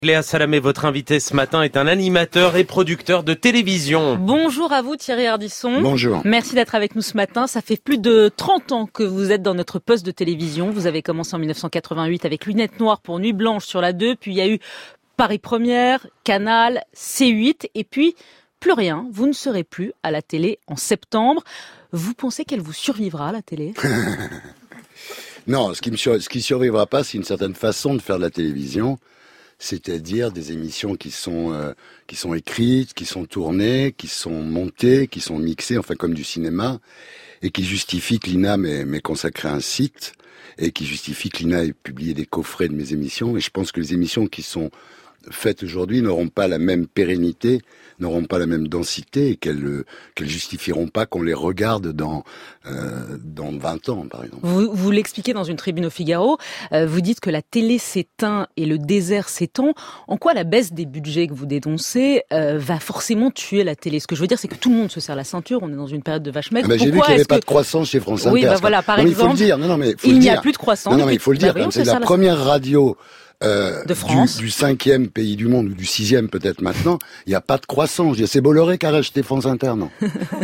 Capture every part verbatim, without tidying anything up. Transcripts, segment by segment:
Léa Salamé, votre invité ce matin, est un animateur et producteur de télévision. Bonjour à vous Thierry Ardisson. Bonjour. Merci d'être avec nous ce matin. Ça fait plus de trente ans que vous êtes dans notre poste de télévision. Vous avez commencé en dix-neuf cent quatre-vingt-huit avec Lunettes Noires pour Nuit Blanche sur la deux. Puis il y a eu Paris Première, Canal, C huit et puis plus rien. Vous ne serez plus à la télé en septembre. Vous pensez qu'elle vous survivra, la télé ? Non, ce qui me sur... ce qui survivra pas, c'est une certaine façon de faire de la télévision. C'est-à-dire des émissions qui sont euh, qui sont écrites, qui sont tournées, qui sont montées, qui sont mixées, enfin comme du cinéma, et qui justifient que l'I N A m'ait, m'ait consacré un site, et qui justifient que l'I N A ait publié des coffrets de mes émissions. Et je pense que les émissions qui sont faites aujourd'hui n'auront pas la même pérennité, n'auront pas la même densité, et qu'elles euh, qu'elles justifieront pas qu'on les regarde dans euh, dans vingt ans, par exemple. Vous, vous l'expliquez dans une tribune au Figaro, euh, vous dites que la télé s'éteint et le désert s'étend. En quoi la baisse des budgets que vous dénoncez euh, va forcément tuer la télé ? Ce que je veux dire, c'est que tout le monde se serre la ceinture, on est dans une période de vache maigre. Ah bah, j'ai vu qu'il n'y avait pas que... de croissance chez France Inter. Oui, bah voilà, par non, exemple, il faut le dire. Non, non, mais faut il le n'y dire. a plus de croissance. Non, non, mais il faut le dire. Bah oui, c'est la, la première radio Euh, de France. Du, du cinquième pays du monde, ou du sixième peut-être maintenant, il n'y a pas de croissance. C'est Bolloré qui a racheté France Inter, non.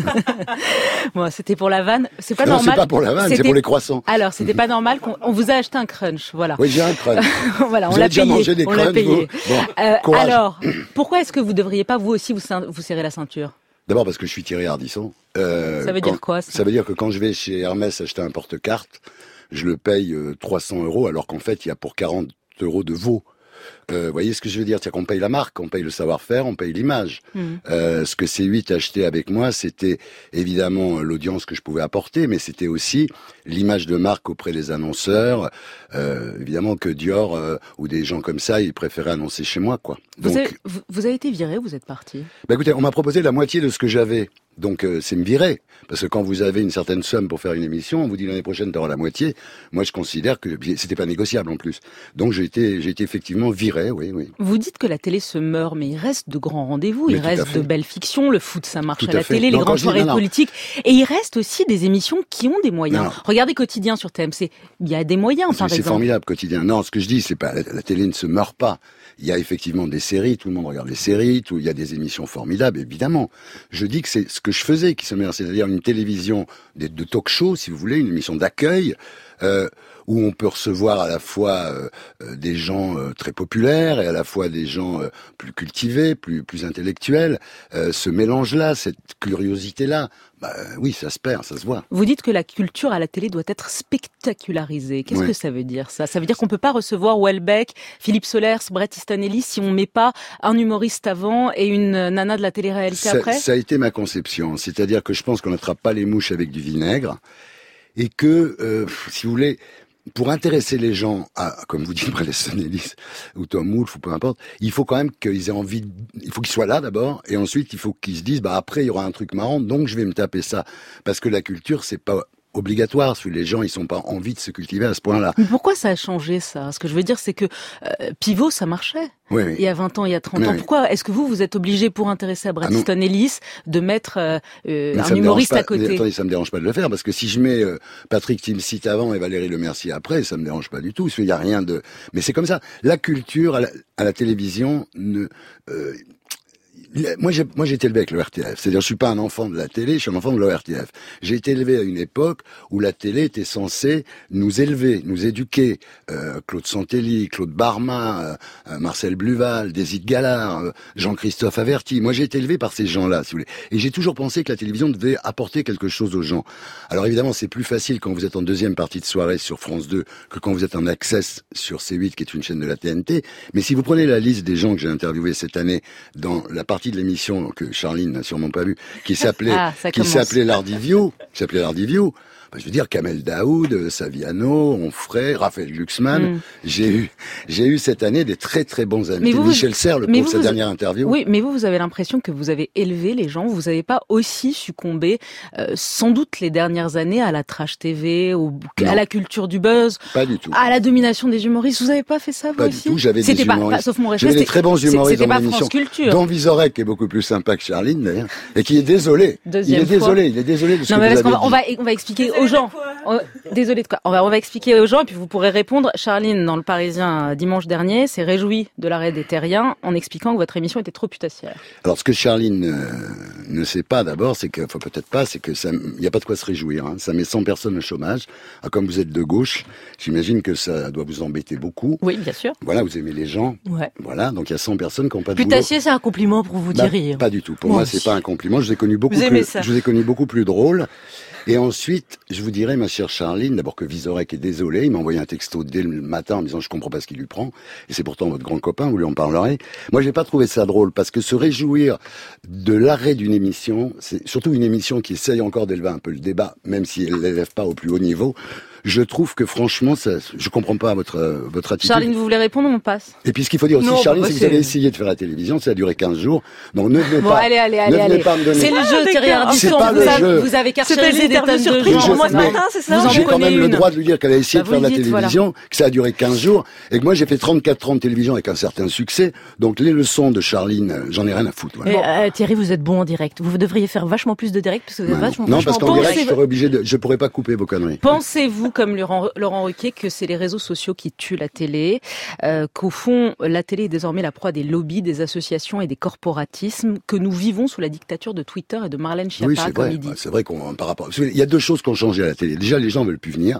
Bon, c'était pour la vanne. C'est pas non, normal. c'est pas pour la vanne, c'était... c'est pour les croissants. Alors, c'était pas normal qu'on on vous a acheté un crunch, voilà. Oui, j'ai un crunch. Voilà, on vous l'a avez déjà payé. mangé des on crunchs, l'a payé. Bon, euh, alors, pourquoi est-ce que vous devriez pas vous aussi vous, vous serrer la ceinture ? D'abord parce que je suis Thierry Ardisson. Euh, ça veut quand, dire quoi ça, ça veut dire que quand je vais chez Hermès acheter un porte-carte, je le paye euh, trois cents euros, alors qu'en fait, il y a pour quarante euros de veau. Euh, vous voyez ce que je veux dire, c'est qu'on paye la marque, on paye le savoir-faire, on paye l'image. Mmh. Euh, ce que C huit achetait avec moi, c'était évidemment l'audience que je pouvais apporter, mais c'était aussi l'image de marque auprès des annonceurs. Euh, évidemment que Dior euh, ou des gens comme ça, ils préféraient annoncer chez moi, quoi. Donc, vous, avez, vous, vous avez été viré, vous êtes parti ? Bah écoutez, on m'a proposé la moitié de ce que j'avais. Donc euh, c'est me virer, parce que quand vous avez une certaine somme pour faire une émission, on vous dit l'année prochaine t'auras la moitié. Moi je considère que c'était pas négociable en plus. Donc j'ai été, j'ai été effectivement viré, oui, oui. Vous dites que la télé se meurt, mais il reste de grands rendez-vous, mais il reste de belles fictions, le foot ça marche tout à la à télé, non, les grandes soirées dis, non, politiques, non. et il reste aussi des émissions qui ont des moyens. Non. Regardez Quotidien sur T M C, il y a des moyens c'est, par c'est exemple. C'est formidable Quotidien. Non, ce que je dis c'est pas la, la télé ne se meurt pas. Il y a effectivement des séries, tout le monde regarde les séries, tout, il y a des émissions formidables, évidemment. Je dis que c'est ce que je faisais qui se meurt, c'est-à-dire une télévision de, de talk-show, si vous voulez, une émission d'accueil, euh, où on peut recevoir à la fois euh, des gens euh, très populaires et à la fois des gens euh, plus cultivés, plus plus intellectuels. Euh, ce mélange-là, cette curiosité-là, bah oui, ça se perd, ça se voit. Vous dites que la culture à la télé doit être spectacularisée. Qu'est-ce oui. que ça veut dire ça ? Ça veut dire qu'on peut pas recevoir Houellebecq, Philippe Solers, Bret Easton Ellis si on met pas un humoriste avant et une nana de la télé-réalité ça, après ? Ça a été ma conception, c'est-à-dire que je pense qu'on n'attrape pas les mouches avec du vinaigre et que, euh, si vous voulez, pour intéresser les gens à, comme vous dites, Bret Easton Ellis ou Tom Wolfe ou peu importe, il faut quand même qu'ils aient envie, de, il faut qu'ils soient là d'abord, et ensuite il faut qu'ils se disent, bah après il y aura un truc marrant, donc je vais me taper ça, parce que la culture c'est pas obligatoire, parce que les gens ils sont pas envie de se cultiver à ce point-là. Mais pourquoi ça a changé ça ? Ce que je veux dire c'est que euh, Pivot ça marchait. Oui, oui. Il y a vingt ans, il y a trente oui, ans. Oui. Pourquoi est-ce que vous, vous êtes obligé pour intéresser à Bret Easton Ellis de mettre euh, euh, un humoriste pas, à côté ? Mais attendez, ça me dérange pas de le faire, parce que si je mets euh, Patrick Timsit avant et Valérie Lemercier après, ça me dérange pas du tout. Il y a rien de. Mais c'est comme ça. La culture à la, à la télévision ne. Euh, Moi, j'ai, moi, j'ai été élevé avec le R T F. C'est-à-dire, je suis pas un enfant de la télé, je suis un enfant de l'O R T F. J'ai été élevé à une époque où la télé était censée nous élever, nous éduquer. Euh, Claude Santelli, Claude Barma, euh, Marcel Bluval, Désir Gallard, euh, Jean-Christophe Averti. Moi, j'ai été élevé par ces gens-là, si vous voulez. Et j'ai toujours pensé que la télévision devait apporter quelque chose aux gens. Alors, évidemment, c'est plus facile quand vous êtes en deuxième partie de soirée sur France deux que quand vous êtes en Access sur C huit, qui est une chaîne de la T N T. Mais si vous prenez la liste des gens que j'ai interviewés cette année dans la partie de l'émission que Charline n'a sûrement pas vue, qui s'appelait, ah, qui s'appelait L'Ardivio, qui s'appelait L'Ardivio. Bah, je veux dire, Kamel Daoud, Saviano, Onfray, Raphaël Glucksmann. Mm. J'ai eu, j'ai eu cette année des très très bons amis. Vous, Michel Serres, pour vous, sa vous, dernière interview. Oui, mais vous, vous avez l'impression que vous avez élevé les gens. Vous n'avez pas aussi succombé, euh, sans doute les dernières années, à la trash T V, au, à la culture du buzz. Pas du tout. À la domination des humoristes. Vous n'avez pas fait ça, vous pas aussi? Pas du tout. J'avais des pas, humoristes. Pas, sauf mon respect, J'avais des très bons humoristes dans mon émission. Culture. Dont Vizorek, qui est beaucoup plus sympa que Charline, d'ailleurs. Et qui est désolé. Deuxième il est fois. désolé. Il est désolé de ce non, que mais vous parce avez qu'on va, dit. on va, on va expliquer aux gens. Oh, désolé de quoi. On va, on va expliquer aux gens et puis vous pourrez répondre. Charline, dans Le Parisien dimanche dernier, s'est réjouie de l'arrêt des terriens en expliquant que votre émission était trop putassière. Alors ce que Charline euh, ne sait pas d'abord, c'est que, enfin peut-être pas, c'est que ça, il n'y a pas de quoi se réjouir. Hein. Ça met cent personnes au chômage. Ah, comme vous êtes de gauche, j'imagine que ça doit vous embêter beaucoup. Oui, bien sûr. Voilà, vous aimez les gens. Ouais. Voilà, donc il y a cent personnes qui n'ont pas de Putassier, boulot. c'est un compliment pour vous Bah, dire. Pas du tout. Pour Moi moi, aussi. c'est pas un compliment. Je vous ai connu beaucoup Vous aimez plus. ça. Je vous ai connu beaucoup plus drôle. Et ensuite, je vous dirais, ma chère Charline, d'abord que Vizorek est désolé, il m'a envoyé un texto dès le matin en me disant je comprends pas ce qu'il lui prend, et c'est pourtant votre grand copain, vous lui en parlerez. Moi, j'ai pas trouvé ça drôle, parce que se réjouir de l'arrêt d'une émission, c'est surtout une émission qui essaye encore d'élever un peu le débat, même si elle l'élève pas au plus haut niveau. Je trouve que franchement, ça, je comprends pas votre euh, votre attitude. Charline, vous voulez répondre, on passe. Et puis ce qu'il faut dire aussi, Non, Charline, bah, c'est que c'est- vous avez essayé de faire la télévision, ça a duré quinze jours, donc ne venez Bon, pas, allez, allez, ne allez, venez allez. pas me donner. C'est le jeu, Thierry C'est Ardisson. pas Vous, le avez- jeu. vous avez C'était caractérisé des l'interview tonnes de surprise gens. pour moi ce Mais- matin, c'est ça Vous en J'ai quand prenez même le une. droit de lui dire qu'elle a essayé Bah, de faire vous la le dites, télévision, que ça a duré quinze jours, et que moi j'ai fait trente-quatre ans de télévision avec un certain succès, donc les leçons de Charline, euh, j'en ai rien à foutre. Voilà. Et, euh, Thierry, vous êtes bon en direct. Vous devriez faire vachement plus de direct parce que vous êtes Ouais. vachement, non, vachement parce qu'en bon. direct, Pensez- je serais obligé de, je pourrais pas couper vos conneries. Pensez-vous, comme Laurent, Laurent Ruquier, que c'est les réseaux sociaux qui tuent la télé, euh, qu'au fond, la télé est désormais la proie des lobbies, des associations et des corporatismes, que nous vivons sous la dictature de Twitter et de Marlène Schiappa, Oui, c'est comme vrai. il dit. C'est vrai qu'on, par rapport, il y a deux choses qui ont changé à la télé. Déjà, les gens veulent plus venir.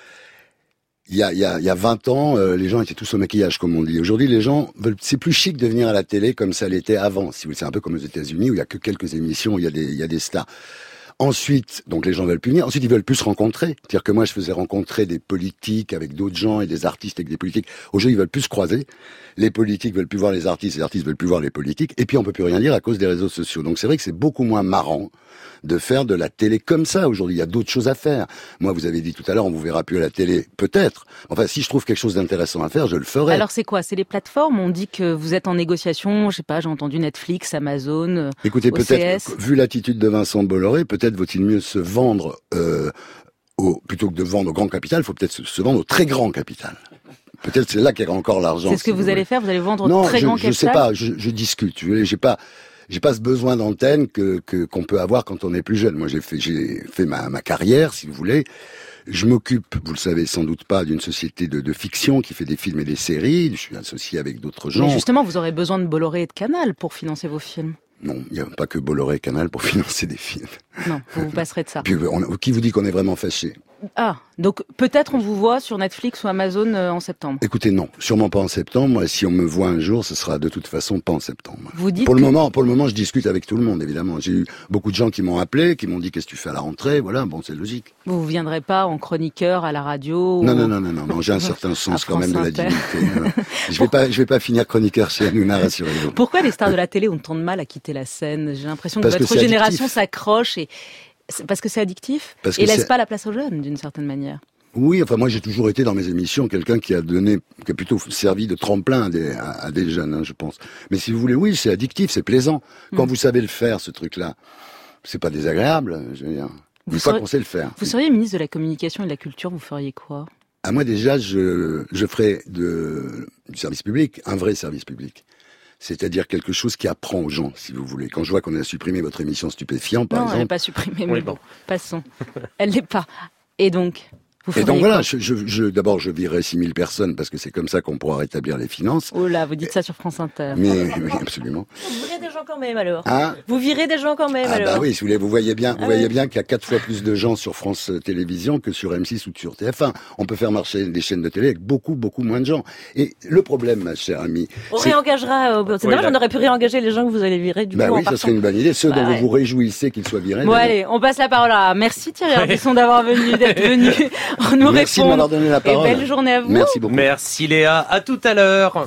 Il y a, il y a, il y a vingt ans, euh, les gens étaient tous au maquillage, comme on dit. Aujourd'hui, les gens veulent, c'est plus chic de venir à la télé comme ça l'était avant. Si vous, c'est un peu comme aux États-Unis où il y a que quelques émissions où il y a des, il y a des stars. Ensuite, donc les gens veulent plus venir. Ensuite, ils veulent plus se rencontrer. C'est-à-dire que moi, je faisais rencontrer des politiques avec d'autres gens et des artistes avec des politiques. Aujourd'hui, ils veulent plus se croiser. Les politiques veulent plus voir les artistes, les artistes veulent plus voir les politiques. Et puis, on peut plus rien dire à cause des réseaux sociaux. Donc, c'est vrai que c'est beaucoup moins marrant de faire de la télé comme ça aujourd'hui. Il y a d'autres choses à faire. Moi, vous avez dit tout à l'heure, on vous verra plus à la télé, peut-être. Enfin, si je trouve quelque chose d'intéressant à faire, je le ferai. Alors c'est quoi? C'est les plateformes? On dit que vous êtes en négociation, je sais pas, j'ai entendu Netflix, Amazon, euh, Écoutez, O C S. peut-être, vu l'attitude de Vincent Bolloré, peut-être vaut-il mieux se vendre, euh, au, plutôt que de vendre au grand capital, il faut peut-être se, se vendre au très grand capital. Peut-être c'est là qu'il y a encore l'argent. C'est ce que si vous, vous allez voulez. faire? Vous allez vendre Non, au très je, grand je capital? sais pas, je, je discute. Vous voyez, j'ai pas, j'ai pas ce besoin d'antenne que, que, qu'on peut avoir quand on est plus jeune. Moi, j'ai fait, j'ai fait ma, ma carrière, si vous voulez. Je m'occupe, vous le savez sans doute pas, d'une société de, de fiction qui fait des films et des séries. Je suis associé avec d'autres gens. Mais justement, vous aurez besoin de Bolloré et de Canal pour financer vos films. Non, il n'y a pas que Bolloré et Canal pour financer des films. Non, vous vous passerez de ça. Puis, on, qui vous dit qu'on est vraiment fâché? Ah, donc peut-être on vous voit sur Netflix ou Amazon euh, en septembre. Écoutez, non, sûrement pas en septembre. Moi, si on me voit un jour, ce sera de toute façon pas en septembre. Vous dites Pour le que- moment, pour le moment, je discute avec tout le monde, évidemment. J'ai eu beaucoup de gens qui m'ont appelé, qui m'ont dit qu'est-ce que tu fais à la rentrée. Voilà, bon, c'est logique. Vous ne viendrez pas en chroniqueur à la radio? Non, ou- non, non, non, non, non, j'ai un certain sens quand même de la France Inter. dignité. Voilà. Je vais pas, je vais pas finir chroniqueur chez Hanouna, rassurez-vous. Pourquoi les stars de la télé ont tant de mal à quitter la scène? J'ai l'impression que Parce que votre c'est génération addictif. s'accroche et c'est parce que c'est addictif Parce que et laisse c'est- pas la place aux jeunes d'une certaine manière. Oui, enfin moi j'ai toujours été dans mes émissions quelqu'un qui a donné, qui a plutôt servi de tremplin à des, à, à des jeunes, hein, je pense. Mais si vous voulez, oui, c'est addictif, c'est plaisant. Quand Mm. vous savez le faire, ce truc-là, c'est pas désagréable, je veux dire. Vous Une fois serez- qu'on sait le faire. Vous seriez ministre de la Communication et de la Culture, vous feriez quoi? À moi déjà, je, je ferais de, du service public un vrai service public. C'est-à-dire quelque chose qui apprend aux gens, si vous voulez. Quand je vois qu'on a supprimé votre émission Stupéfiant, par Non, elle n'est exemple. pas supprimée, Oui, mais bon. bon, passons. Elle l'est pas. Et donc, vous Et feriez donc voilà, quoi? je, je, je, d'abord je virerai six mille personnes parce que c'est comme ça qu'on pourra rétablir les finances. Oh là, vous dites ça sur France Inter. Mais oui, absolument. Vous virez des gens quand même alors. Hein? Vous virez des gens quand même Ah alors. bah oui, si vous voulez, vous voyez bien, vous Ah voyez ouais. bien qu'il y a quatre fois plus de gens sur France Télévisions que sur M six ou sur T F un. On peut faire marcher des chaînes de télé avec beaucoup, beaucoup moins de gens. Et le problème, ma chère amie, On c'est... réengagera. euh, c'est Oui, dommage, là- on aurait pu réengager les gens que vous allez virer du Bah coup en oui, ça partant. serait une bonne idée. Ceux Bah dont ouais. vous vous réjouissez qu'ils soient virés. Bon ben allez, on passe la parole à... Merci Thierry Ardisson d'avoir venu, d'être venu nous Merci de répondre. m'avoir donné la Et parole. belle journée à vous. Merci beaucoup. Merci Léa, à tout à l'heure.